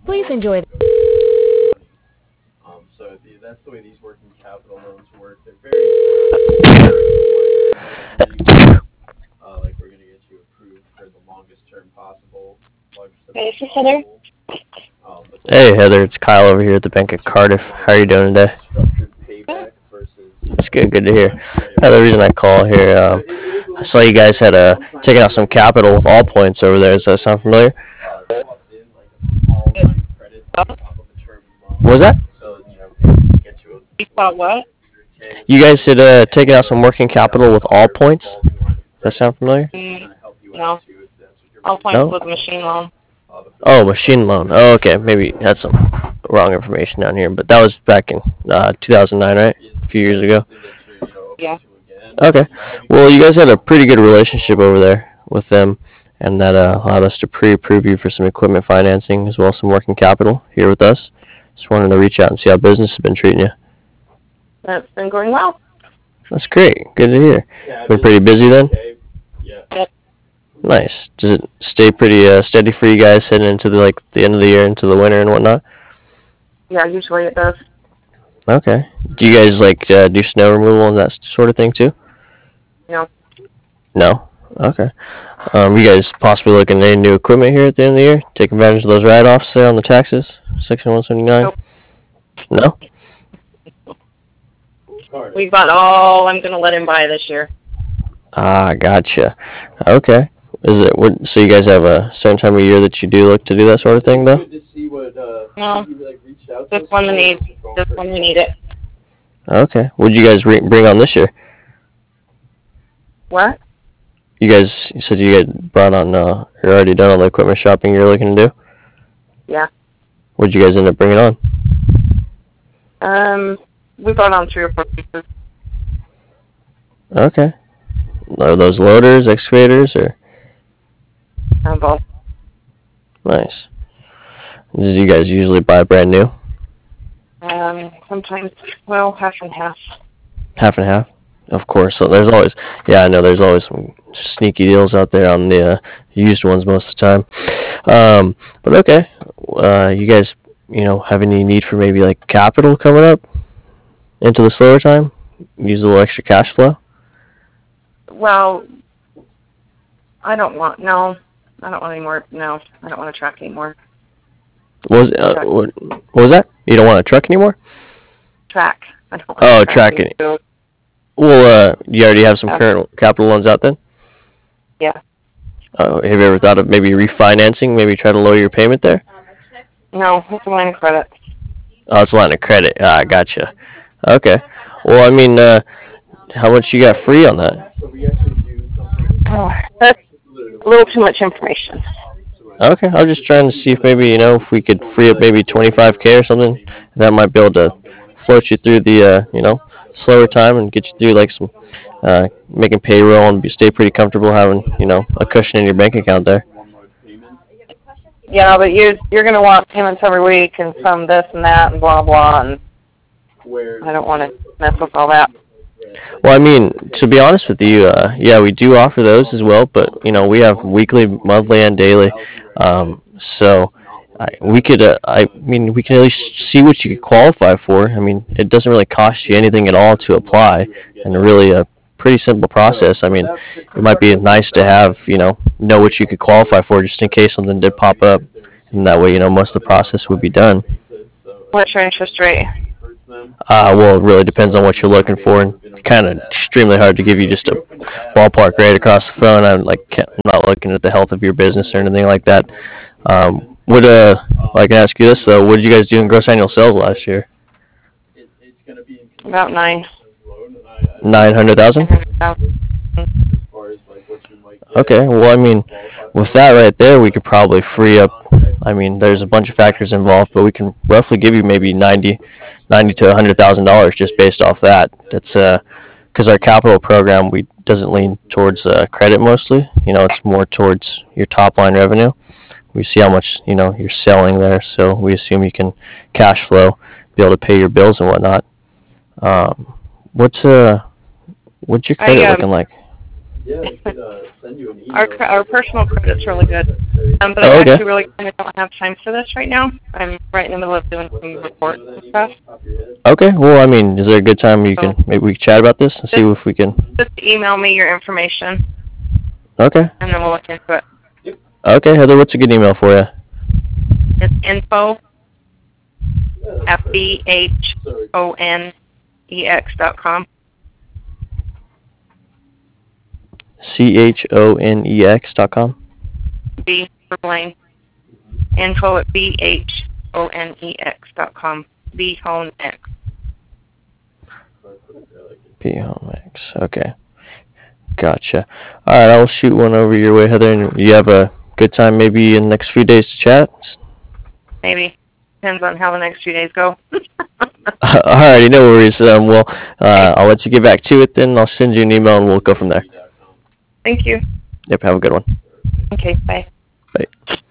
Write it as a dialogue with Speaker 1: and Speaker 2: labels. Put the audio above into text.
Speaker 1: Please enjoy.
Speaker 2: That's the way these working capital loans work. They're very like we're going to get you approved for the longest term possible.
Speaker 3: Hey, this is Heather.
Speaker 4: Hey Heather, it's Kyle over here at the Bank of Cardiff. How are you doing today? It's good to hear. The reason I call here, I saw you guys had taken out some capital with All Points over there. Does that sound familiar? What was that?
Speaker 3: You thought what?
Speaker 4: You guys had taken out some working capital with All Points. Does that sound familiar?
Speaker 3: No. All Points with machine loan.
Speaker 4: Oh, machine loan. Oh, okay. Maybe that's some wrong information down here, but that was back in 2009, right? A few years ago.
Speaker 3: Yeah.
Speaker 4: Okay. Well, you guys had a pretty good relationship over there with them, and that allowed us to pre-approve you for some equipment financing as well as some working capital here with us. Just wanted to reach out and see how business has been treating you.
Speaker 3: That's been going well.
Speaker 4: That's great. Good to hear. Been pretty busy then?
Speaker 3: Yep.
Speaker 4: Nice. Does it stay pretty steady for you guys heading into the end of the year, into the winter and whatnot?
Speaker 3: Yeah, usually it does.
Speaker 4: Okay. Do you guys do snow removal and that sort of thing too?
Speaker 3: No.
Speaker 4: No? Okay. You guys possibly looking at any new equipment here at the end of the year? Take advantage of those write-offs there on the taxes? Section 179?
Speaker 3: Nope.
Speaker 4: No?
Speaker 3: We've got all I'm going to let him buy this year.
Speaker 4: Ah, gotcha. Okay. So you guys have a certain time of year that you do look to do that sort of thing, though?
Speaker 3: No. Just when we need it.
Speaker 4: Okay. What did you guys bring on this year?
Speaker 3: What?
Speaker 4: You said you had brought on, you're already done all the equipment shopping you're looking to do?
Speaker 3: Yeah.
Speaker 4: What did you guys end up bringing on?
Speaker 3: We brought on 3 or 4 pieces.
Speaker 4: Okay. Are those loaders, excavators, or?
Speaker 3: Both.
Speaker 4: Nice. Did you guys usually buy brand new?
Speaker 3: Sometimes, well, half and half.
Speaker 4: Half and half? Of course. So there's always some sneaky deals out there on the used ones most of the time. But okay. You guys, have any need for maybe like capital coming up into the slower time? Use a little extra cash flow?
Speaker 3: Well, I don't want any more. No, I don't want a truck anymore.
Speaker 4: What was that? You don't want a truck anymore?
Speaker 3: Track. I don't want
Speaker 4: track. Well, you already have some current capital loans out then?
Speaker 3: Yeah.
Speaker 4: Have you ever thought of maybe refinancing, maybe try to lower your payment there?
Speaker 3: No, it's a line of credit.
Speaker 4: Oh, it's a line of credit. Ah, gotcha. Okay. Well, I mean, how much you got free on that?
Speaker 3: Oh, that's a little too much information.
Speaker 4: Okay, I was just trying to see if maybe, if we could free up maybe $25K or something. That might be able to float you through the, slower time and get you through like some making payroll and stay pretty comfortable having, a cushion in your bank account there.
Speaker 3: Yeah, but you're going to want payments every week and some this and that and blah, blah, and I don't want to mess with all that.
Speaker 4: Well, I mean, to be honest with you, we do offer those as well, but, we have weekly, monthly, and daily. So we could at least see what you could qualify for. I mean, it doesn't really cost you anything at all to apply, and really a pretty simple process. I mean, it might be nice to have, know what you could qualify for just in case something did pop up, and that way, most of the process would be done.
Speaker 3: What's your interest rate?
Speaker 4: Well, it really depends on what you're looking for, and it's kind of extremely hard to give you just a ballpark rate across the phone. I'm not looking at the health of your business or anything like that. I can ask you this though: what did you guys do in gross annual sales last year?
Speaker 3: About
Speaker 4: 900,000. Okay, well, I mean, with that right there, we could probably free up. I mean, there's a bunch of factors involved, but we can roughly give you maybe $90,000 to $100,000 just based off that. That's because our capital program doesn't lean towards credit mostly. It's more towards your top line revenue. We see how much you're selling there, so we assume you can cash flow, be able to pay your bills and whatnot. What's your credit looking like?
Speaker 2: Yeah, I could send you an email.
Speaker 3: Our personal credit's really good. But
Speaker 4: Oh,
Speaker 3: I
Speaker 4: okay.
Speaker 3: actually really kind of don't have time for this right now. I'm right in the middle of doing some reports and stuff.
Speaker 4: Okay. Well, I mean, is there a good time maybe we can chat about this and see if we can?
Speaker 3: Just email me your information,
Speaker 4: Okay.
Speaker 3: and then we'll look into it.
Speaker 4: Okay, Heather, what's a good email for you?
Speaker 3: It's info@bhonex.com.
Speaker 4: CHONEX.com.
Speaker 3: B for Blaine. info@bhonex.com. bhonex.
Speaker 4: BHomeX. Okay. Gotcha. All right, I'll shoot one over your way, Heather, and you have a good time maybe in the next few days to chat.
Speaker 3: Maybe. Depends on how the next few days go.
Speaker 4: Alrighty, no worries. Well, I'll let you get back to it then. I'll send you an email and we'll go from there.
Speaker 3: Thank you.
Speaker 4: Yep, have a good one.
Speaker 3: Okay, bye.
Speaker 4: Bye.